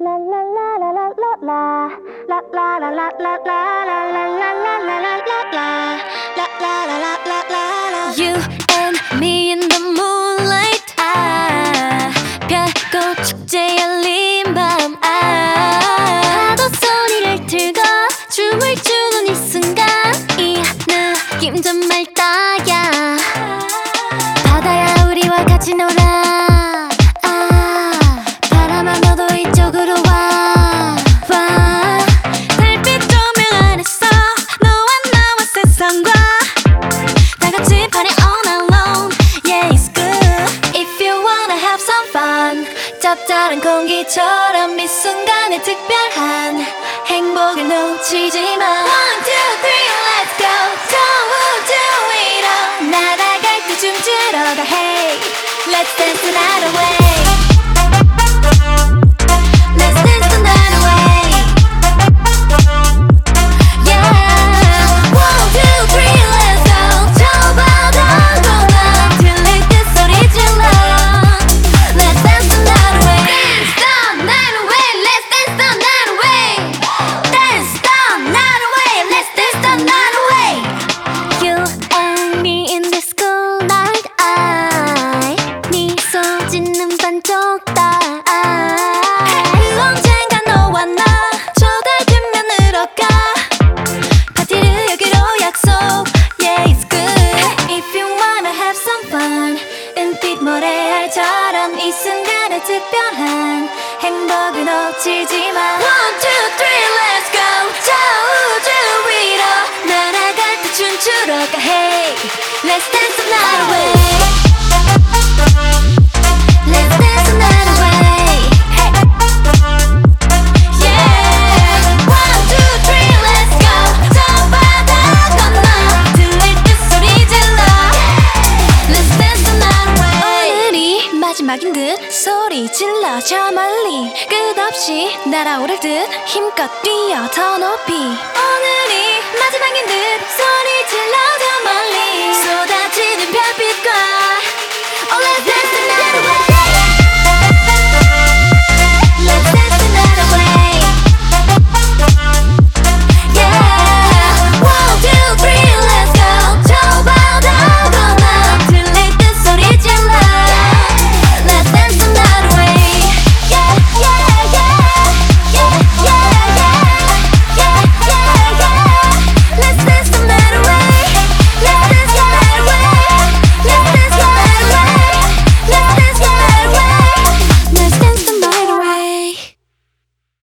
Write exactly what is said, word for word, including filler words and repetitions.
You and me in the moonlight. 아, 별꽃 축제 열린 밤. 아, 파도 소리를 틀고 춤을 추는 이 순간, 이 느낌 정말 따야. 바다야 우리와 같이 놀아. 아, 바람아 너도 이쪽으로 와. 와, 달빛 조명 안에서 너와 나와 세상과 다같이 party all night long. Yeah, it's good. If you wanna have some fun, 짭짤한 공기처럼 이 순간의 특별한 행복을 놓치지 마. One, two, three, let's go. 저 우주 위로 날아갈 때 춤추러 가. Hey, let's dance the night away. Let's dance the night away. Yeah, one, two, three, let's go. 저 바다 건너 들릴 때 소리 질러. Let's dance the night away. Dance the night away. Let's dance the night away. Dance the night away. Let's dance the night away. You and me in this cool night. I 미소 짓는 반쪽 딸. 그 언젠가 너와 나 저 달 뒷면으로 가. 파티를 여기로 약속. Yeah, it's good. If you wanna have some fun, 은빛 모래알처럼 이 순간의 특별한 행복을 놓치지 마. One, two, three, let's go. 저 우주 위로 날아갈 때 춤추러 가. Hey, let's dance the night away. Let's dance the night away. Hey, yeah. One, two, three, let's go. 저 바다 건너 들릴 때 소리 질러. Let's dance the night away. 오늘이 마지막인 듯 소리 질러. 저 멀리 끝없이 날아오를 듯 힘껏 뛰어 더 높이. 오늘이 마지막인 듯 소리 질러. 저 멀리 쏟아지는 별빛과